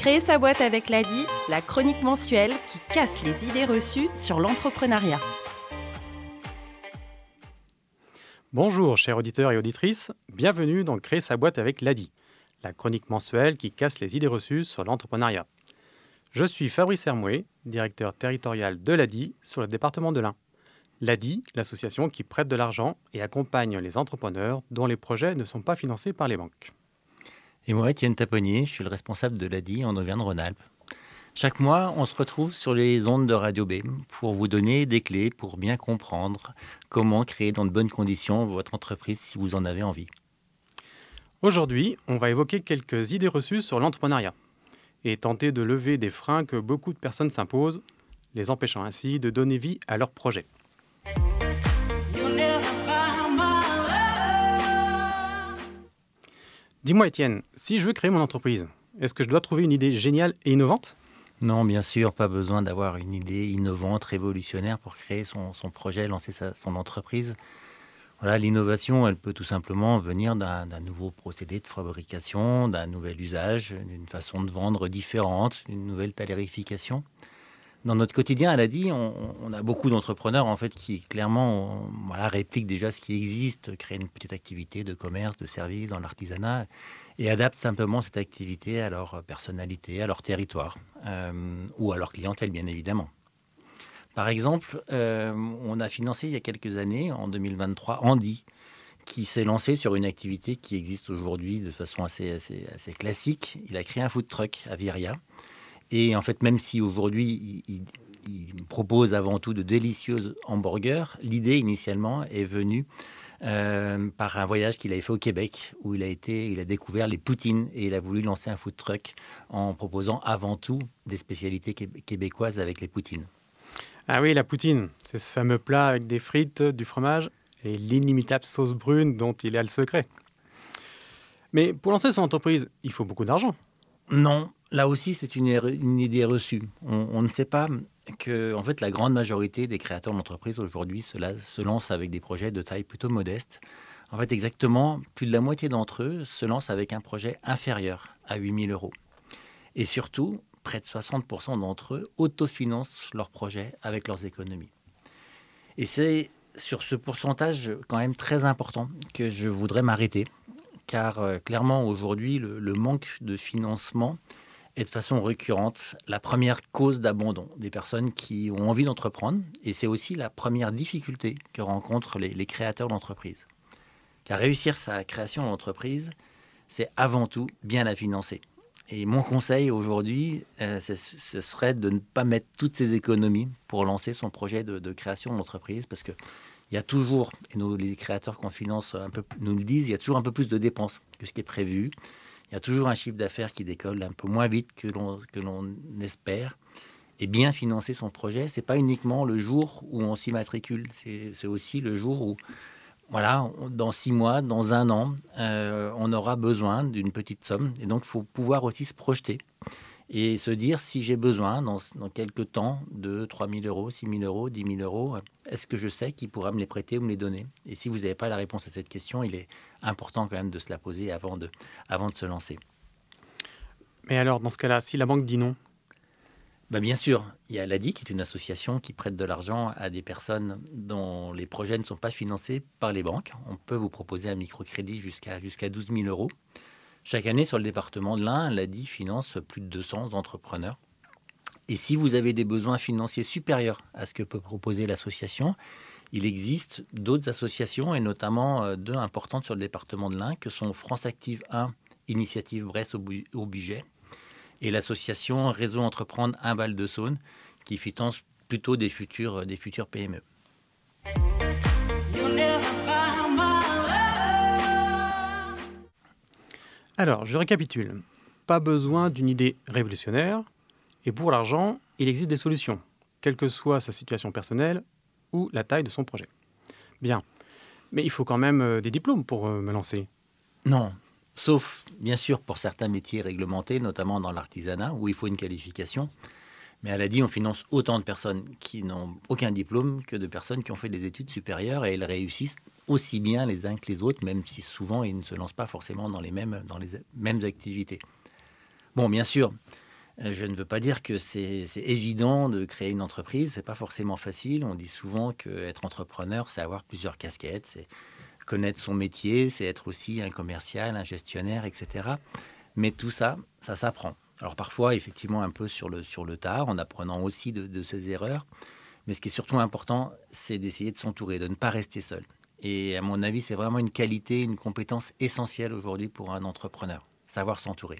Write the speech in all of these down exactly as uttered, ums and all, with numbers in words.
Créer sa boîte avec l'A D I, la chronique mensuelle qui casse les idées reçues sur l'entrepreneuriat. Bonjour chers auditeurs et auditrices, bienvenue dans Créer sa boîte avec l'A D I, la chronique mensuelle qui casse les idées reçues sur l'entrepreneuriat. Je suis Fabrice Hermoué, directeur territorial de l'A D I sur le département de l'Ain. L'A D I, l'association qui prête de l'argent et accompagne les entrepreneurs dont les projets ne sont pas financés par les banques. Et moi, Étienne Taponnier, je suis le responsable de l'A D I en Auvergne-Rhône-Alpes. Chaque mois, on se retrouve sur les ondes de Radio B pour vous donner des clés pour bien comprendre comment créer dans de bonnes conditions votre entreprise si vous en avez envie. Aujourd'hui, on va évoquer quelques idées reçues sur l'entrepreneuriat et tenter de lever des freins que beaucoup de personnes s'imposent, les empêchant ainsi de donner vie à leurs projets. Dis-moi Étienne, si je veux créer mon entreprise, est-ce que je dois trouver une idée géniale et innovante ? Non, bien sûr, pas besoin d'avoir une idée innovante, révolutionnaire pour créer son, son projet, lancer sa, son entreprise. Voilà, l'innovation, elle peut tout simplement venir d'un, d'un nouveau procédé de fabrication, d'un nouvel usage, d'une façon de vendre différente, d'une nouvelle tarification. Dans notre quotidien à l'A D I, on, on a beaucoup d'entrepreneurs en fait qui clairement on, voilà, répliquent déjà ce qui existe, créent une petite activité de commerce, de service dans l'artisanat et adaptent simplement cette activité à leur personnalité, à leur territoire euh, ou à leur clientèle bien évidemment. Par exemple, euh, on a financé il y a quelques années, en deux mille vingt-trois, Andy, qui s'est lancé sur une activité qui existe aujourd'hui de façon assez, assez, assez classique. Il a créé un food truck à Viria. Et en fait, même si aujourd'hui, il, il, il propose avant tout de délicieux hamburgers, l'idée initialement est venue euh, par un voyage qu'il avait fait au Québec, où il a, été, il a découvert les poutines et il a voulu lancer un food truck en proposant avant tout des spécialités québécoises avec les poutines. Ah oui, la poutine, c'est ce fameux plat avec des frites, du fromage et l'inimitable sauce brune dont il a le secret. Mais pour lancer son entreprise, il faut beaucoup d'argent. Non, là aussi, c'est une, une idée reçue. On, on ne sait pas que, en fait, la grande majorité des créateurs d'entreprises aujourd'hui se, la, se lancent avec des projets de taille plutôt modeste. En fait, exactement, plus de la moitié d'entre eux se lancent avec un projet inférieur à huit mille euros. Et surtout, près de soixante pour cent d'entre eux autofinancent leur projet avec leurs économies. Et c'est sur ce pourcentage quand même très important que je voudrais m'arrêter. Car euh, clairement, aujourd'hui, le, le manque de financement est de façon récurrente la première cause d'abandon des personnes qui ont envie d'entreprendre. Et c'est aussi la première difficulté que rencontrent les, les créateurs d'entreprises. Car réussir sa création d'entreprise, c'est avant tout bien la financer. Et mon conseil aujourd'hui, euh, ce serait de ne pas mettre toutes ses économies pour lancer son projet de, de création d'entreprise, parce que il y a toujours, et nous, les créateurs qu'on finance un peu, nous le disent, il y a toujours un peu plus de dépenses que ce qui est prévu. Il y a toujours un chiffre d'affaires qui décolle un peu moins vite que l'on, que l'on espère. Et bien financer son projet, ce n'est pas uniquement le jour où on s'y matricule. C'est, c'est aussi le jour où, voilà, dans six mois, dans un an, euh, on aura besoin d'une petite somme. Et donc, il faut pouvoir aussi se projeter et se dire, si j'ai besoin, dans, dans quelques temps, de trois mille euros, six mille euros, dix mille euros, est-ce que je sais qui pourra me les prêter ou me les donner ? Et si vous n'avez pas la réponse à cette question, il est important quand même de se la poser avant de, avant de se lancer. Mais alors, dans ce cas-là, si la banque dit non ? Ben bien sûr, il y a l'A D I, qui est une association qui prête de l'argent à des personnes dont les projets ne sont pas financés par les banques. On peut vous proposer un microcrédit jusqu'à, jusqu'à douze mille euros. Chaque année, sur le département de l'Ain, l'A D I finance plus de deux cents entrepreneurs. Et si vous avez des besoins financiers supérieurs à ce que peut proposer l'association, il existe d'autres associations, et notamment deux importantes sur le département de l'Ain, que sont France Active un, Initiative Brest au budget, et l'association Réseau Entreprendre un Val-de-Saône, qui finance plutôt des futurs, des futurs P M E. Alors, je récapitule. Pas besoin d'une idée révolutionnaire. Et pour l'argent, il existe des solutions, quelle que soit sa situation personnelle ou la taille de son projet. Bien. Mais il faut quand même des diplômes pour me lancer. Non. Sauf, bien sûr, pour certains métiers réglementés, notamment dans l'artisanat, où il faut une qualification. Mais à l'A D I, on finance autant de personnes qui n'ont aucun diplôme que de personnes qui ont fait des études supérieures, et elles réussissent aussi bien les uns que les autres, même si souvent ils ne se lancent pas forcément dans les mêmes, dans les mêmes activités. Bon, bien sûr, Euh, Je ne veux pas dire que c'est c'est évident de créer une entreprise, c'est pas forcément facile. On dit souvent qu'être entrepreneur, c'est avoir plusieurs casquettes, c'est connaître son métier, c'est être aussi un commercial, un gestionnaire, et cetera. Mais tout ça, ça s'apprend. Alors parfois, effectivement, un peu sur le, sur le tard, en apprenant aussi de, de ses erreurs. Mais ce qui est surtout important, c'est d'essayer de s'entourer, de ne pas rester seul. Et à mon avis, c'est vraiment une qualité, une compétence essentielle aujourd'hui pour un entrepreneur, savoir s'entourer.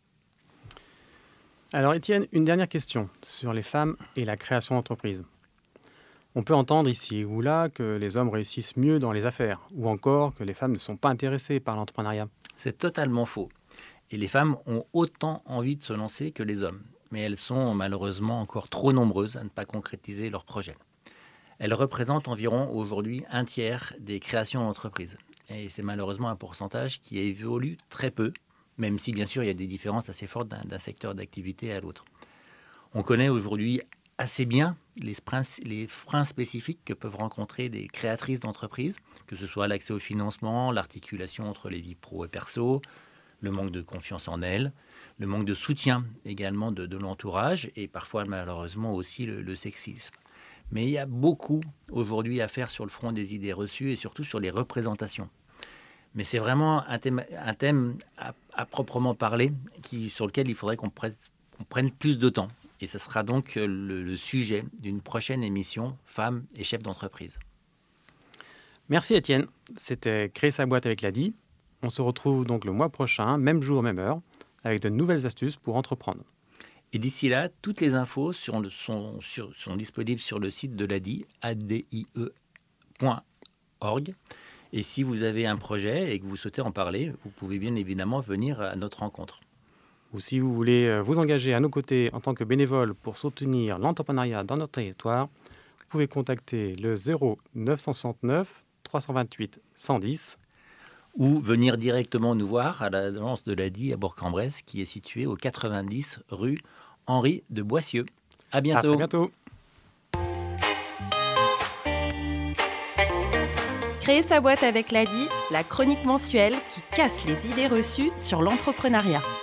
Alors Étienne, une dernière question sur les femmes et la création d'entreprise. On peut entendre ici ou là que les hommes réussissent mieux dans les affaires, ou encore que les femmes ne sont pas intéressées par l'entrepreneuriat. C'est totalement faux. Et les femmes ont autant envie de se lancer que les hommes. Mais elles sont malheureusement encore trop nombreuses à ne pas concrétiser leurs projets. Elles représentent environ aujourd'hui un tiers des créations d'entreprises. Et c'est malheureusement un pourcentage qui évolue très peu, même si bien sûr il y a des différences assez fortes d'un, d'un secteur d'activité à l'autre. On connaît aujourd'hui assez bien les, sprints- les freins spécifiques que peuvent rencontrer des créatrices d'entreprises, que ce soit l'accès au financement, l'articulation entre les vies pro et perso, le manque de confiance en elles, le manque de soutien également de, de l'entourage et parfois malheureusement aussi le, le sexisme. Mais il y a beaucoup aujourd'hui à faire sur le front des idées reçues et surtout sur les représentations. Mais c'est vraiment un thème, un thème à, à proprement parler qui, sur lequel il faudrait qu'on prenne, qu'on prenne plus de temps. Et ce sera donc le, le sujet d'une prochaine émission Femmes et chefs d'entreprise. Merci Étienne, c'était Créer sa boîte avec l'A D I. On se retrouve donc le mois prochain, même jour, même heure, avec de nouvelles astuces pour entreprendre. Et d'ici là, toutes les infos sur le- sont, sur- sont disponibles sur le site de l'A D I, a d i e point org. Et si vous avez un projet et que vous souhaitez en parler, vous pouvez bien évidemment venir à notre rencontre. Ou si vous voulez euh, vous engager à nos côtés en tant que bénévole pour soutenir l'entrepreneuriat dans notre territoire, vous pouvez contacter le zéro neuf cent soixante-neuf trois cent vingt-huit cent dix. Ou venir directement nous voir à l'agence de l'A D I à Bourg-en-Bresse, qui est située au quatre-vingt-dix rue Henri de Boissieu. À À bientôt. très bientôt. Créer sa boîte avec l'A D I, la chronique mensuelle qui casse les idées reçues sur l'entrepreneuriat.